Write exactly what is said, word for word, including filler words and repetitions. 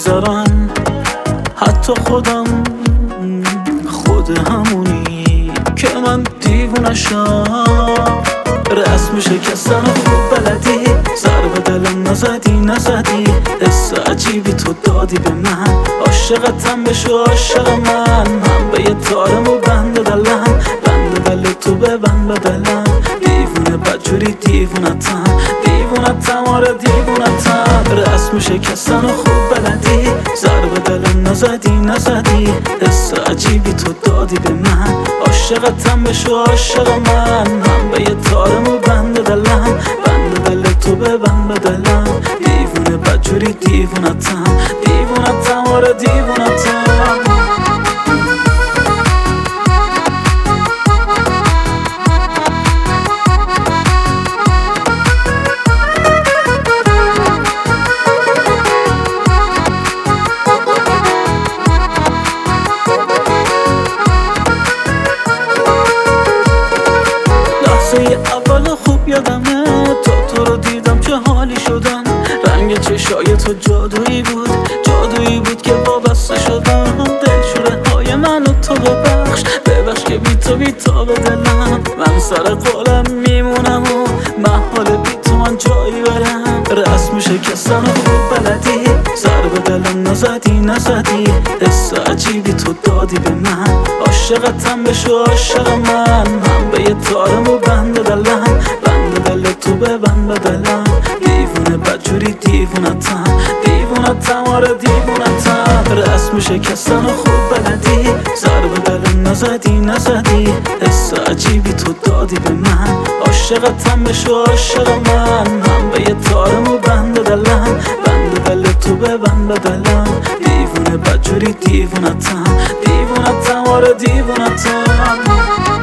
میذارن، حتی خودم خود همونی که من دیوونشم. رسم شکستن خوب بلدی، سر به دلم نزدی نزدی، حس عجیبی تو دادی به من. عاشقتم بشو عاشق من، من به یه تارم و بند دلم، بند دل تو به بند دلم. دیوونه بدجوری دیوونتم، دیوونتم آره دیوونتم. رسم شکستن خوب بلدی، سر به دلم نزدی نزدی، حس عجیبی تو دادی به من. عاشقتم بشو عاشق من، من به یه تارم و بند دلم، بند دل تو به بند دلم. دیوونه بدجوری دیوونتم، دیوونتم آره دیوونتم. لحظه اول خوب یادمه، تا تو رو دیدم چه حالی شدم. رنگ چشای تو جادویی بود، جادویی بود که وابسته شدم. دلشوره های منو تو ببخش، ببخش که بی تو بی تا به دلم. من سر قولم میمونم و محال بی تو من جایی برم. رسم شکستن خوب بلدی، سر به دلم نزدی نزدی، حس عجیبی تو دادی به من. عاشقتم بشو عاشق من، من به یه تارم و بند دلم، بند دل تو به بند دلم. دیوونه بدجوری دیوونتم، دیوونتم آره دیوونتم. رسم شکستن خوب بلدی، سر به دلم نزدی نزدی، حس عجیبی تو دادی به من. عاشقتم بشو عاشق من، من به یه تارم و بند دلم، بند دل تو به بند دلم. دیوونه بدجوری دیوونتم، دیوونتم آره دیوونتم.